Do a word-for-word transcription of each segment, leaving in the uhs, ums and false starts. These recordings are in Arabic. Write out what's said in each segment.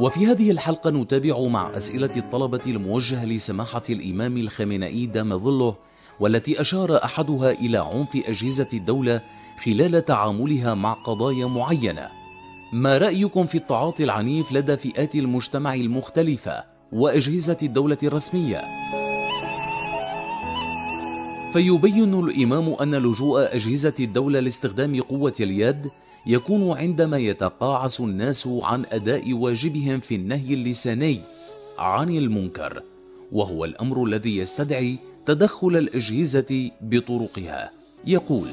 وفي هذه الحلقة نتابع مع أسئلة الطلبة الموجهة لسماحة الإمام الخامنئي دام ظله، والتي أشار أحدها إلى عنف أجهزة الدولة خلال تعاملها مع قضايا معينة. ما رأيكم في التعاطي العنيف لدى فئات المجتمع المختلفة وأجهزة الدولة الرسمية؟ فيبين الإمام أن لجوء أجهزة الدولة لاستخدام قوة اليد يكون عندما يتقاعس الناس عن أداء واجبهم في النهي اللساني عن المنكر، وهو الأمر الذي يستدعي تدخل الأجهزة بطرقها. يقول: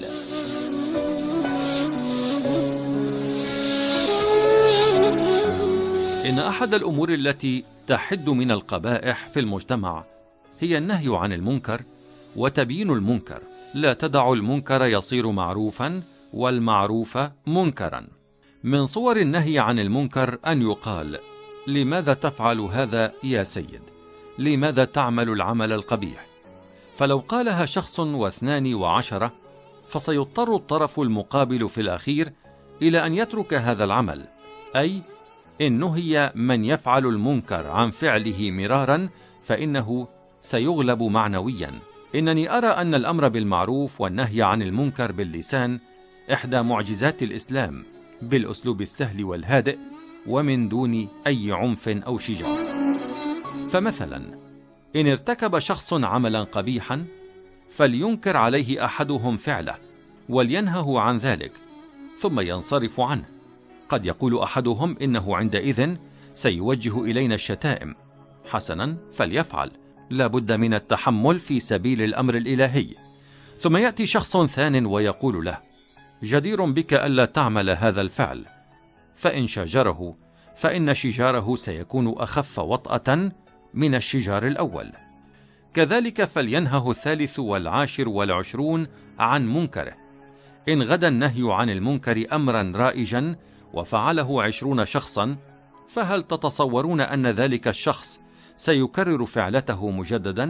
إن أحد الأمور التي تحد من القبائح في المجتمع هي النهي عن المنكر وتبيين المنكر. لا تدع المنكر يصير معروفا والمعروف منكرا. من صور النهي عن المنكر أن يقال: لماذا تفعل هذا يا سيد؟ لماذا تعمل العمل القبيح؟ فلو قالها شخص واثنان وعشرة فسيضطر الطرف المقابل في الأخير إلى أن يترك هذا العمل، أي إن نهي من يفعل المنكر عن فعله مرارا فإنه سيغلب معنويا. إنني أرى أن الأمر بالمعروف والنهي عن المنكر باللسان إحدى معجزات الإسلام، بالأسلوب السهل والهادئ ومن دون أي عنف أو شجار. فمثلا إن ارتكب شخص عملا قبيحا فلينكر عليه أحدهم فعله ولينهه عن ذلك ثم ينصرف عنه. قد يقول أحدهم إنه عندئذ سيوجه إلينا الشتائم. حسنا، فليفعل، لا بد من التحمل في سبيل الأمر الإلهي. ثم يأتي شخص ثان ويقول له: جدير بك ألا تعمل هذا الفعل. فإن شاجره فإن شجاره سيكون أخف وطأة من الشجار الأول. كذلك فلينهه الثالث والعاشر والعشرون عن منكره. إن غدا النهي عن المنكر أمرا رائجا وفعله عشرون شخصا، فهل تتصورون أن ذلك الشخص سيكرر فعلته مجددا؟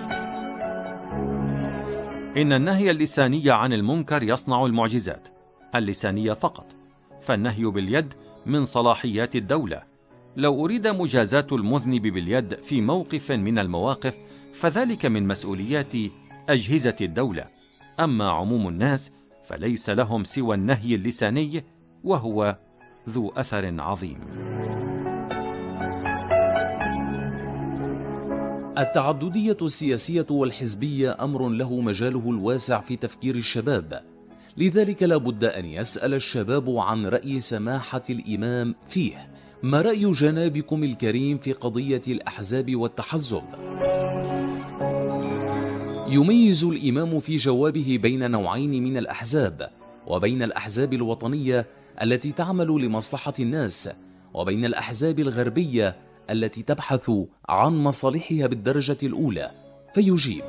إن النهي اللساني عن المنكر يصنع المعجزات اللسانية فقط، فالنهي باليد من صلاحيات الدولة. لو أريد مجازاة المذنب باليد في موقف من المواقف فذلك من مسؤوليات أجهزة الدولة. أما عموم الناس فليس لهم سوى النهي اللساني، وهو ذو أثر عظيم. التعددية السياسية والحزبية أمر له مجاله الواسع في تفكير الشباب، لذلك لا بد أن يسأل الشباب عن رأي سماحة الإمام فيه. ما رأي جنابكم الكريم في قضية الأحزاب والتحزب؟ يميز الإمام في جوابه بين نوعين من الأحزاب، وبين الأحزاب الوطنية التي تعمل لمصلحة الناس، وبين الأحزاب الغربية التي تبحث عن مصالحها بالدرجة الأولى. فيجيب: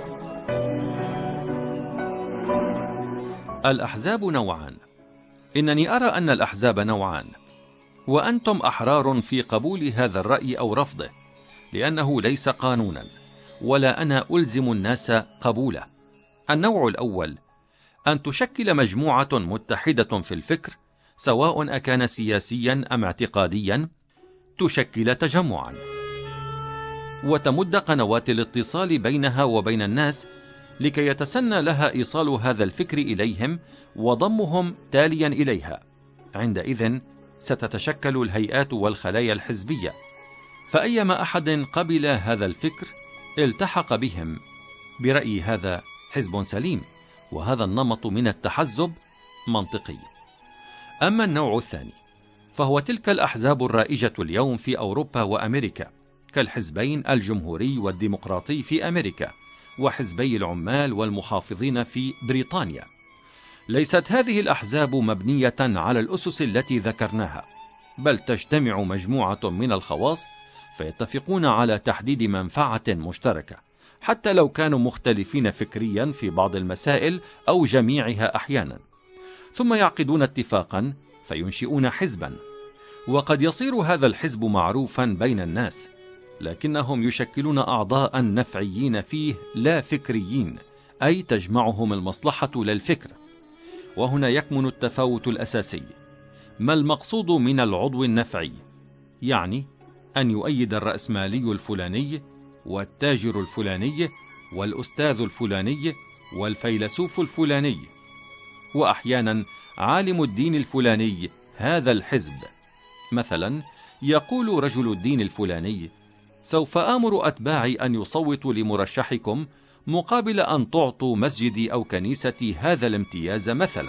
الأحزاب نوعان. إنني أرى أن الأحزاب نوعان، وأنتم أحرار في قبول هذا الرأي أو رفضه، لأنه ليس قانونا ولا أنا ألزم الناس قبوله. النوع الأول أن تشكل مجموعة متحدة في الفكر، سواء أكان سياسيا أم اعتقاديا، تشكل تجمعا وتمد قنوات الاتصال بينها وبين الناس لكي يتسنى لها إيصال هذا الفكر إليهم وضمهم تاليا إليها. عندئذ ستتشكل الهيئات والخلايا الحزبية، فأيما أحد قبل هذا الفكر التحق بهم. برأيي هذا حزب سليم، وهذا النمط من التحزب منطقي. أما النوع الثاني فهو تلك الأحزاب الرائجة اليوم في أوروبا وأمريكا، كالحزبين الجمهوري والديمقراطي في أمريكا، وحزبي العمال والمحافظين في بريطانيا. ليست هذه الأحزاب مبنية على الأسس التي ذكرناها، بل تجتمع مجموعة من الخواص فيتفقون على تحديد منفعة مشتركة، حتى لو كانوا مختلفين فكريا في بعض المسائل أو جميعها أحيانا، ثم يعقدون اتفاقا فينشئون حزبا. وقد يصير هذا الحزب معروفا بين الناس، لكنهم يشكلون أعضاء نفعيين فيه لا فكريين، أي تجمعهم المصلحة لا الفكر. وهنا يكمن التفاوت الأساسي. ما المقصود من العضو النفعي؟ يعني أن يؤيد الرأسمالي الفلاني والتاجر الفلاني والأستاذ الفلاني والفيلسوف الفلاني، وأحيانا عالم الدين الفلاني هذا الحزب. مثلا يقول رجل الدين الفلاني: سوف آمر أتباعي أن يصوتوا لمرشحكم مقابل أن تعطوا مسجدي أو كنيستي هذا الامتياز مثلا،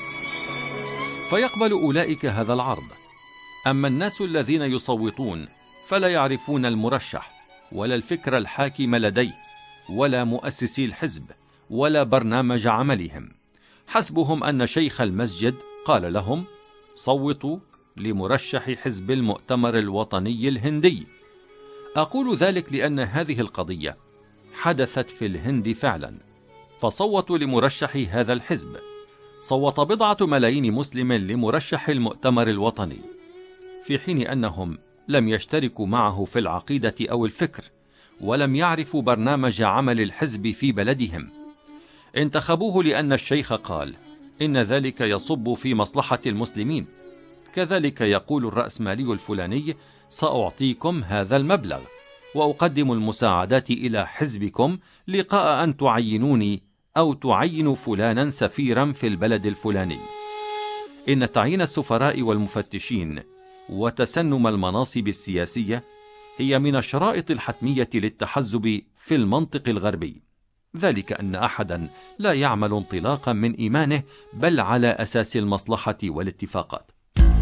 فيقبل أولئك هذا العرض. أما الناس الذين يصوتون فلا يعرفون المرشح ولا الفكرة الحاكمة لديه ولا مؤسسي الحزب ولا برنامج عملهم، حسبهم أن شيخ المسجد قال لهم: صوتوا لمرشح حزب المؤتمر الوطني الهندي. أقول ذلك لأن هذه القضية حدثت في الهند فعلا، فصوتوا لمرشح هذا الحزب. صوت بضعة ملايين مسلم لمرشح المؤتمر الوطني، في حين أنهم لم يشتركوا معه في العقيدة أو الفكر، ولم يعرفوا برنامج عمل الحزب في بلدهم. انتخبوه لأن الشيخ قال إن ذلك يصب في مصلحة المسلمين. كذلك يقول الرأسمالي الفلاني: سأعطيكم هذا المبلغ وأقدم المساعدات إلى حزبكم لقاء أن تعينوني أو تعينوا فلانا سفيرا في البلد الفلاني. إن تعيين السفراء والمفتشين وتسنم المناصب السياسية هي من الشرائط الحتمية للتحزب في المنطق الغربي، ذلك أن أحدا لا يعمل انطلاقا من إيمانه بل على أساس المصلحة والاتفاقات.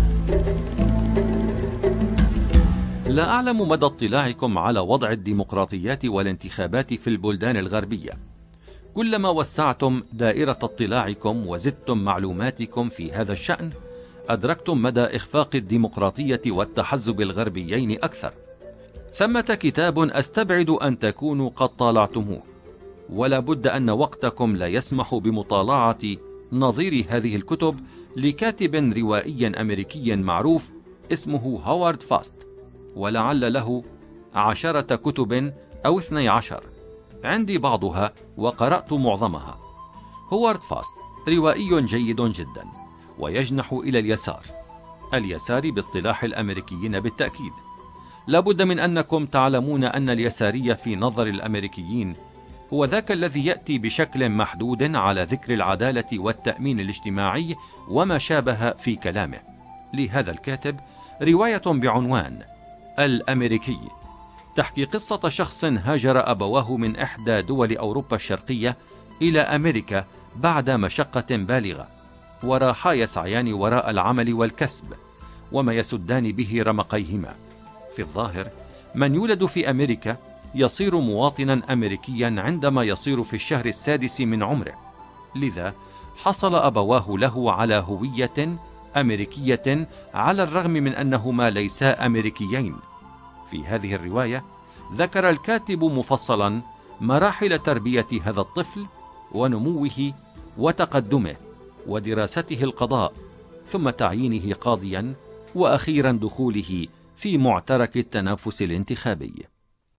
لا أعلم مدى اطلاعكم على وضع الديمقراطيات والانتخابات في البلدان الغربية. كلما وسعتم دائرة اطلاعكم وزدتم معلوماتكم في هذا الشأن، أدركتم مدى إخفاق الديمقراطية والتحزب الغربيين أكثر. ثمة كتاب أستبعد أن تكونوا قد طالعتموه، ولا بد أن وقتكم لا يسمح بمطالعة نظير هذه الكتب لكاتب روائي أمريكي معروف اسمه هوارد فاست، ولعل له عشرة كتب أو اثني عشر. عندي بعضها وقرأت معظمها. هوارد فاست روائي جيد جدا ويجنح إلى اليسار، اليسار باصطلاح الأمريكيين بالتأكيد. لابد من أنكم تعلمون أن اليساري في نظر الأمريكيين هو ذاك الذي يأتي بشكل محدود على ذكر العدالة والتأمين الاجتماعي وما شابه في كلامه. لهذا الكاتب رواية بعنوان الأمريكي تحكي قصة شخص هاجر أبواه من إحدى دول أوروبا الشرقية إلى أمريكا بعد مشقة بالغة، وراحا يسعيان وراء العمل والكسب وما يسدان به رمقيهما. في الظاهر من يولد في أمريكا يصير مواطنا أمريكيا عندما يصير في الشهر السادس من عمره، لذا حصل أبواه له على هوية أمريكية على الرغم من أنهما ليسا أمريكيين. في هذه الرواية ذكر الكاتب مفصلا مراحل تربية هذا الطفل ونموه وتقدمه ودراسته القضاء، ثم تعيينه قاضيا، وأخيرا دخوله في معترك التنافس الانتخابي.